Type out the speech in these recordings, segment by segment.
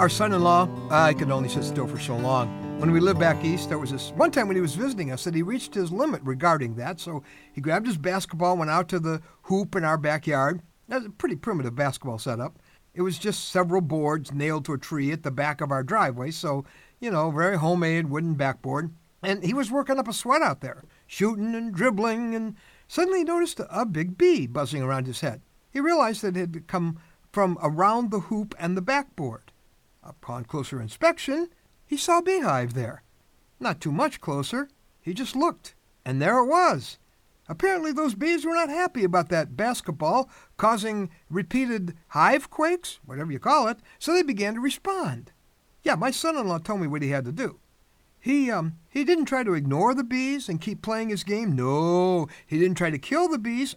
Our son-in-law, I could only sit still for so long. When we lived back east, there was this one time when he was visiting us that he reached his limit regarding that. So he grabbed his basketball, went out to the hoop in our backyard. That was a pretty primitive basketball setup. It was just several boards nailed to a tree at the back of our driveway. So, very homemade wooden backboard. And he was working up a sweat out there, shooting and dribbling, and suddenly he noticed a big bee buzzing around his head. He realized that it had come from around the hoop and the backboard. Upon closer inspection, he saw a beehive there. Not too much closer. He just looked, and there it was. Apparently those bees were not happy about that basketball causing repeated hive quakes, whatever you call it, so they began to respond. Yeah, my son-in-law told me what he had to do. He didn't try to ignore the bees and keep playing his game. No, he didn't try to kill the bees.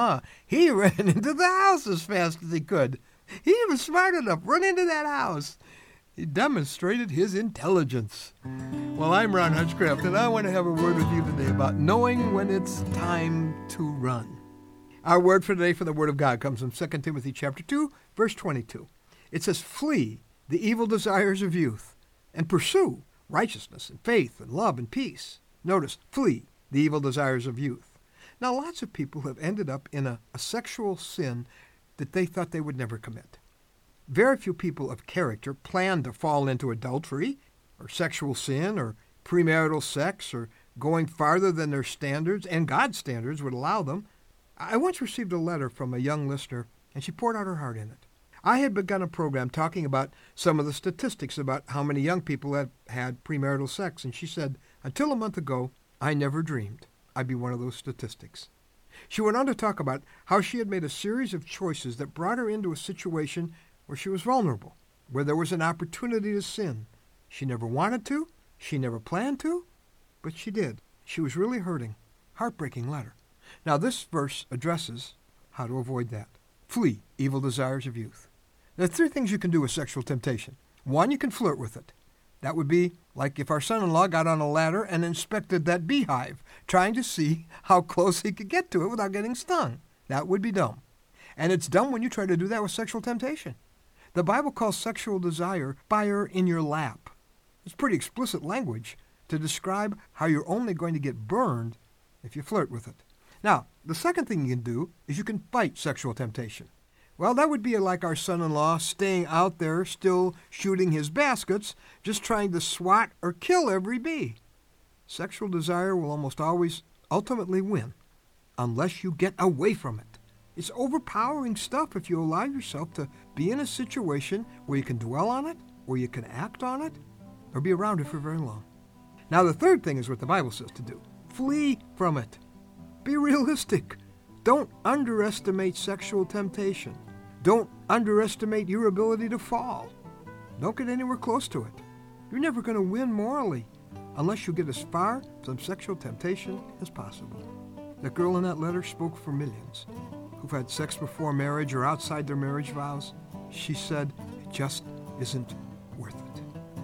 He ran into the house as fast as he could. He was smart enough, run into that house. He demonstrated his intelligence. Well, I'm Ron Hutchcraft, and I want to have a word with you today about knowing when it's time to run. Our word for today from the Word of God comes from 2 Timothy chapter 2, verse 22. It says, "Flee the evil desires of youth, and pursue righteousness and faith and love and peace." Notice, flee the evil desires of youth. Now, lots of people have ended up in a sexual sin that they thought they would never commit. Very few people of character plan to fall into adultery or sexual sin or premarital sex or going farther than their standards and God's standards would allow them. I once received a letter from a young listener, and she poured out her heart in it. I had begun a program talking about some of the statistics about how many young people have had premarital sex, and she said, until a month ago, I never dreamed I'd be one of those statistics. She went on to talk about how she had made a series of choices that brought her into a situation where she was vulnerable, where there was an opportunity to sin. She never wanted to, she never planned to, but she did. She was really hurting. Heartbreaking letter. Now this verse addresses how to avoid that. Flee evil desires of youth. There are three things you can do with sexual temptation. One, you can flirt with it. That would be like if our son-in-law got on a ladder and inspected that beehive, trying to see how close he could get to it without getting stung. That would be dumb. And it's dumb when you try to do that with sexual temptation. The Bible calls sexual desire fire in your lap. It's pretty explicit language to describe how you're only going to get burned if you flirt with it. Now, the second thing you can do is you can fight sexual temptation. Well, that would be like our son-in-law staying out there still shooting his baskets, just trying to swat or kill every bee. Sexual desire will almost always ultimately win, unless you get away from it. It's overpowering stuff if you allow yourself to be in a situation where you can dwell on it, or you can act on it, or be around it for very long. Now, the third thing is what the Bible says to do. Flee from it. Be realistic. Don't underestimate sexual temptation. Don't underestimate your ability to fall. Don't get anywhere close to it. You're never going to win morally unless you get as far from sexual temptation as possible. The girl in that letter spoke for millions who've had sex before marriage or outside their marriage vows. She said it just isn't worth it.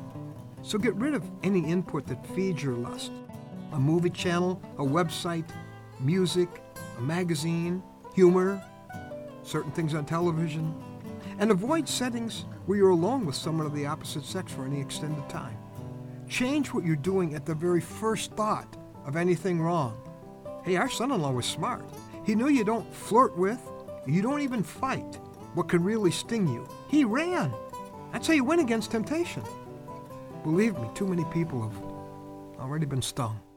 So get rid of any input that feeds your lust. A movie channel, a website, music, a magazine, humor, certain things on television, and avoid settings where you're alone with someone of the opposite sex for any extended time. Change what you're doing at the very first thought of anything wrong. Hey, our son-in-law was smart. He knew you don't flirt with, you don't even fight what could really sting you. He ran. That's how you win against temptation. Believe me, too many people have already been stung.